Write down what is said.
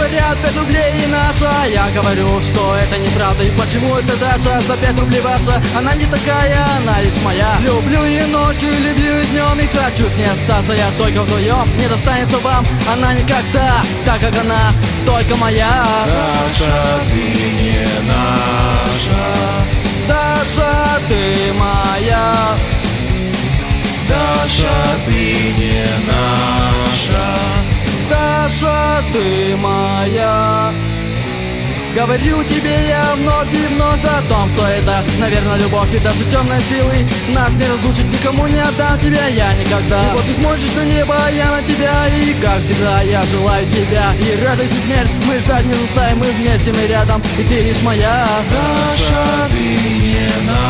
говорят 5 рублей и наша. Я говорю, что это неправда. И почему это Даша за 5 рублей ваша? Она не такая, она лишь моя. Люблю и ночью, и люблю и днем. И хочу с ней остаться я только вдвоем. Не достанется вам она никогда, так как она только моя. Даша, ты не наша. Даша, ты моя. Даша, ты не наша. Даша, ты моя. Говорю тебе я вновь и вновь о том, что это, наверное, любовь и даже темной силы нас не разлучит, никому не отдам тебя я никогда. И вот ты смотришь на небо, а я на тебя, и как всегда я желаю тебя. И радость и смерть мы ждать не заставим, мы вместе, мы рядом, и ты лишь моя. Даша, ты не наша.